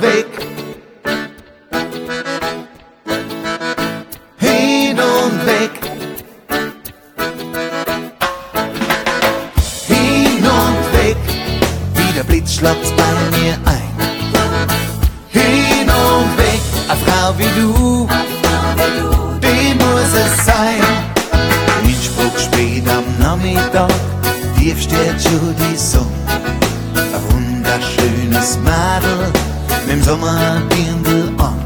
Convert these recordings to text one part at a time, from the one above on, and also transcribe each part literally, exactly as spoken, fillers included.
weg. Hin und weg. Hin und weg. Wie der Blitz schlagt's bei mir ein. Hin und weg. Eine Frau wie du, die muss es sein. Innsbruck spät am Nachmittag, tief steht schon die Sonne. Ein wunderschönes Mädel mit'm Sommerbirndl an.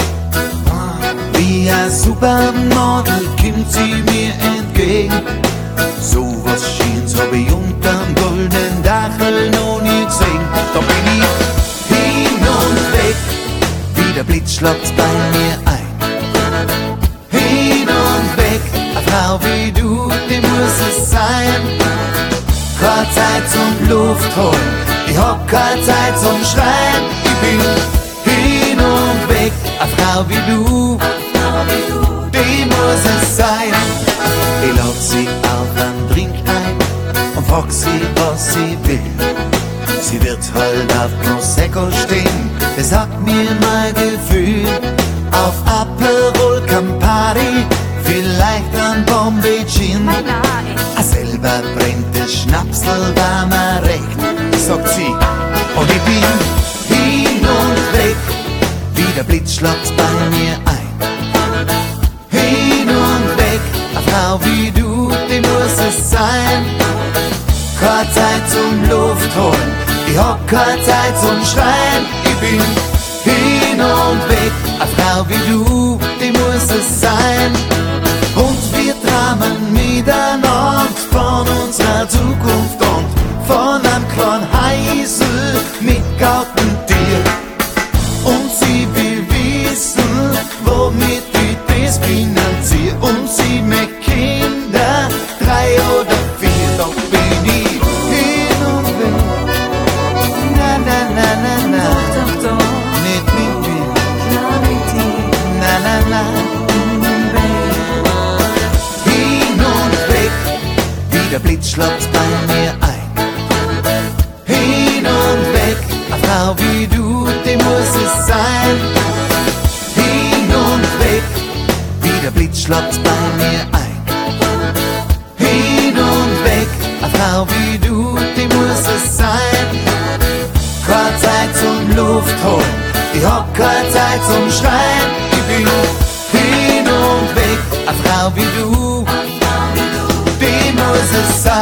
Wie ein Supermodel kommt sie mir entgegen. So was Schönes hab ich unterm goldenen Dachel noch nie gesehen. Da bin ich hin und weg, wie der Blitz schlagt's bei mir ein. Hin und weg, eine Frau wie du, die muss es sein. Keine Zeit zum Luft holen, ich hab keine Zeit zum Schreien. Ich bin hin und weg, eine Frau wie du, die muss es sein. Ich lad sie auf einen Drink ein und frag sie, was sie will. Sie wird halt auf Prosecco stehen, das sagt mir mein Gefühl. Auf Aperol Campari, vielleicht ein Bombay Gin. A selber brennt das Schnapsel, war mir recht, sagt sie. Und ich bin hin und weg, wie der Blitz schlagt's bei mir ein. Hin und weg, eine Frau wie du, die muss es sein. Keine Zeit zum Luft holen, ich hab keine Zeit zum Schreien. Ich bin hin und weg, eine Frau wie du, die muss es sein. Und wir träumen miteinander von unserer Zukunft und von einem kleinen Heisel mit Gartentier. Und sie will wissen, womit ich das finanziere. Und sie möchte Kinder, drei oder vier, doch bin ich hin und weg. Na, na, na, na, na, Doch, doch, doch, nicht mit mir. klar mit dir, Na, na, na, hin und weg, wie der Blitz schlagt's bei mir ein. Hin und weg, eine Frau wie du, die muss es sein. Hin und weg, wie der Blitz schlagt's bei mir ein. Hin und weg, eine Frau wie du, die muss es sein. Keine Zeit zum Luft holen, ich hab keine Zeit zum Schreien. Ich bin hin und weg, eine Frau wie du, die muss es sein.